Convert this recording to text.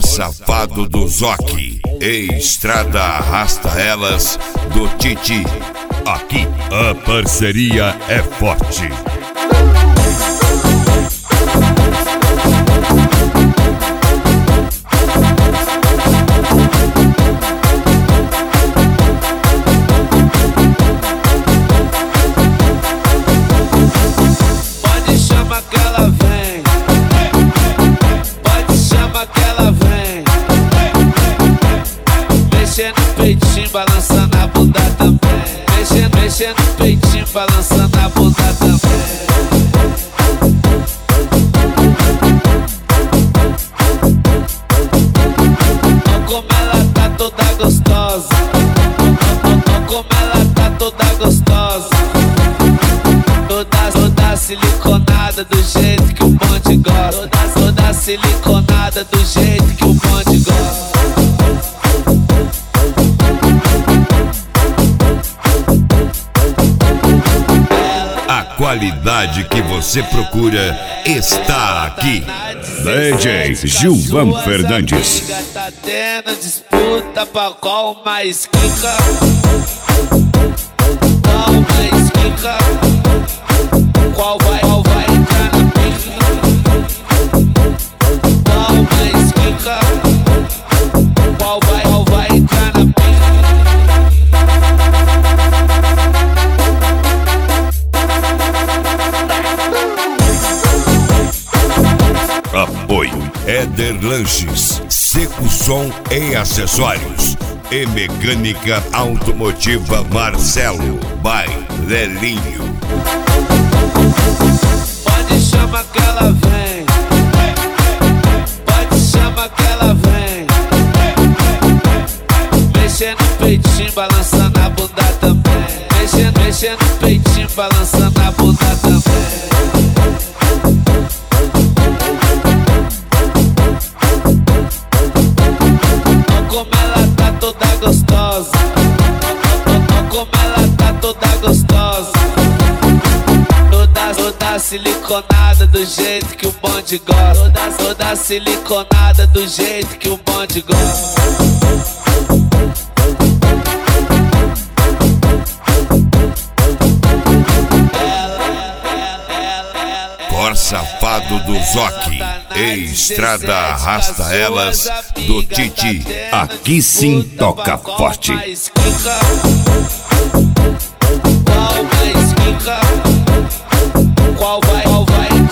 Safado do Zoque e Estrada Arrasta Elas do Titi. Aqui a parceria é forte. Pode chamar que ela vem, pode chamar que ela vem. Mexendo no peitinho, balançando a bunda também. Mexendo no peitinho, balançando a bunda também. Como ela tá toda gostosa, como ela tá toda gostosa. Toda siliconada do jeito que o bonde gosta. Toda siliconada do jeito que o bonde gosta. A qualidade que você procura está aqui. DJ Gilvan Fernandes. Tá tendo disputa pra qual mais quica. Qual mais quica. Qual vai entrar na pica. Qual mais quica. Qual vai entrar na pica. Apoio Éder Lanches, Seco Som e Acessórios e Mecânica Automotiva Marcelo, by Lelinho. Pode chamar que ela vem, pode chamar que ela vem. Mexendo no peitinho, balançando a bunda também. Mexendo no peitinho, balançando a bunda também. Como ela tá toda gostosa, como ela tá toda gostosa. Toda siliconada do jeito que o bonde gosta. Toda siliconada do jeito que o bonde gosta. Safado do Zoque e Estrada Arrasta Elas do Titi. Aqui sim toca forte. Qual mais quica? Qual vai